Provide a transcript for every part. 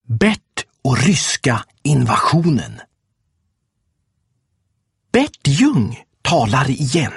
Bert och ryska invasionen. Bert Ljung talar igen.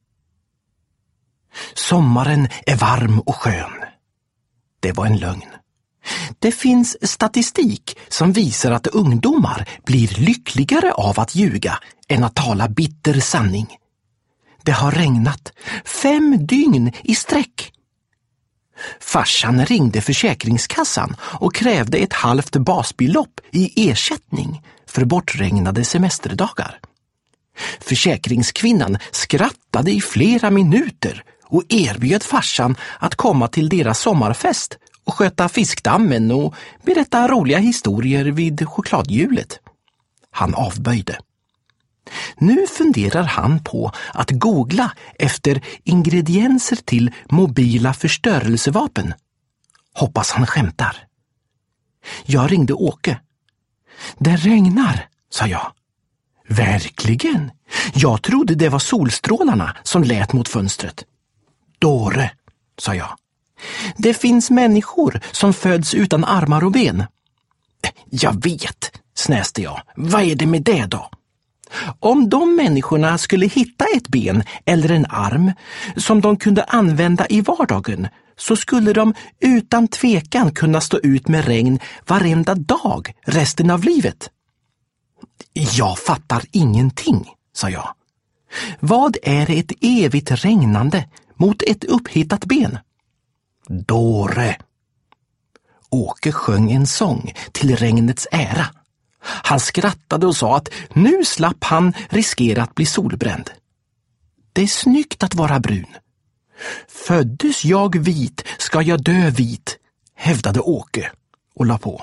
Sommaren är varm och skön. Det var en lögn. Det finns statistik som visar att ungdomar blir lyckligare av att ljuga än att tala bitter sanning. Det har regnat 5 dygn i sträck. Farsan ringde försäkringskassan och krävde ett halvt basbelopp i ersättning för bortregnade semesterdagar. Försäkringskvinnan skrattade i flera minuter och erbjöd farsan att komma till deras sommarfest och sköta fiskdammen och berätta roliga historier vid chokladhjulet. Han avböjde. Nu funderar han på att googla efter ingredienser till mobila förstörelsevapen. Hoppas han skämtar. Jag ringde Åke. Det regnar, sa jag. Verkligen? Jag trodde det var solstrålarna som lät mot fönstret. Dåre, sa jag. Det finns människor som föds utan armar och ben. Jag vet, snäste jag. Vad är det med det då? Om de människorna skulle hitta ett ben eller en arm som de kunde använda i vardagen, så skulle de utan tvekan kunna stå ut med regn varenda dag resten av livet. Jag fattar ingenting, sa jag. Vad är ett evigt regnande mot ett upphittat ben? Dåre. Åke sjöng en sång till regnets ära. Han skrattade och sa att nu slapp han riskera att bli solbränd. Det är snyggt att vara brun. Föddes jag vit ska jag dö vit, hävdade Åke och la på.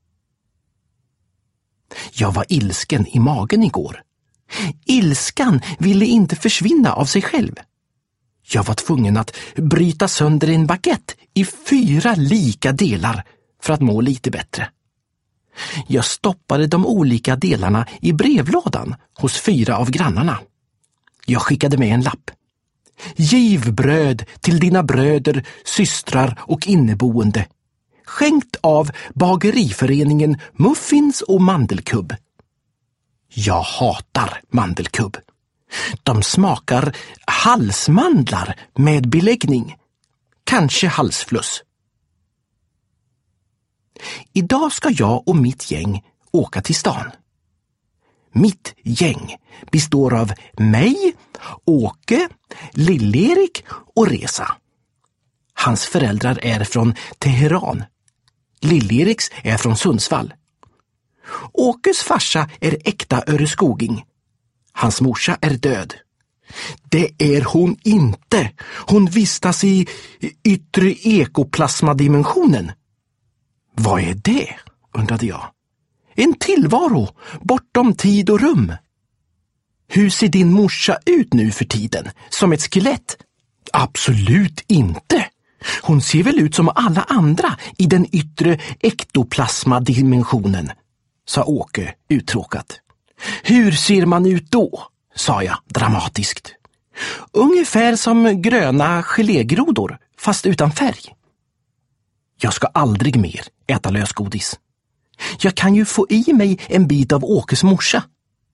Jag var ilsken i magen igår. Ilskan ville inte försvinna av sig själv. Jag var tvungen att bryta sönder en baguette i 4 lika delar för att må lite bättre. Jag stoppade de olika delarna i brevlådan hos 4 av grannarna. Jag skickade med en lapp. Giv bröd till dina bröder, systrar och inneboende. Skänkt av bageriföreningen Muffins och Mandelkubb. Jag hatar mandelkubb. De smakar halsmandlar med beläggning. Kanske halsfluss. Idag ska jag och mitt gäng åka till stan. Mitt gäng består av mig, Åke, Lill-Erik och Resa. Hans föräldrar är från Teheran. Lill-Eriks är från Sundsvall. Åkes farsa är äkta öreskoging. Hans morsa är död. Det är hon inte. Hon vistas i yttre ekoplasmadimensionen. Vad är det? Undrade jag. En tillvaro bortom tid och rum. Hur ser din morsa ut nu för tiden? Som ett skelett? Absolut inte. Hon ser väl ut som alla andra i den yttre ektoplasmadimensionen, sa Åke uttråkat. Hur ser man ut då? Sa jag dramatiskt. Ungefär som gröna gelégrodor, fast utan färg. Jag ska aldrig mer äta lösgodis. Jag kan ju få i mig en bit av Åkes morsa.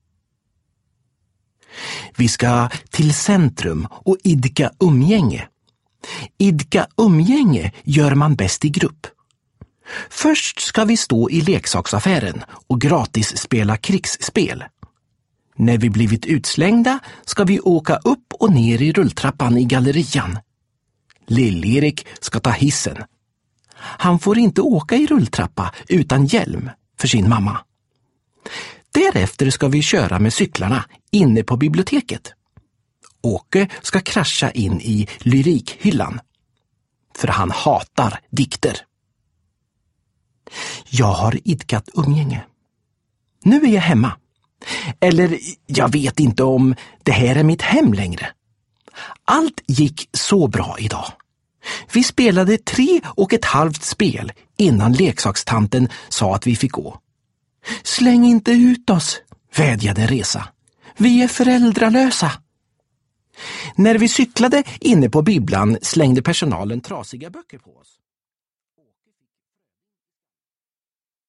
Vi ska till centrum och idka umgänge. Idka umgänge gör man bäst i grupp. Först ska vi stå i leksaksaffären och gratis spela krigsspel. När vi blivit utslängda ska vi åka upp och ner i rulltrappan i gallerian. Lill-Erik ska ta hissen. Han får inte åka i rulltrappa utan hjälm för sin mamma. Därefter ska vi köra med cyklarna inne på biblioteket. Åke ska krascha in i lyrikhyllan. För han hatar dikter. Jag har idkat umgänge. Nu är jag hemma. Eller jag vet inte om det här är mitt hem längre. Allt gick så bra idag. Vi spelade 3,5 spel innan leksakstanten sa att vi fick gå. Släng inte ut oss, vädjade Resa. Vi är föräldralösa. När vi cyklade inne på bibblan slängde personalen trasiga böcker på oss.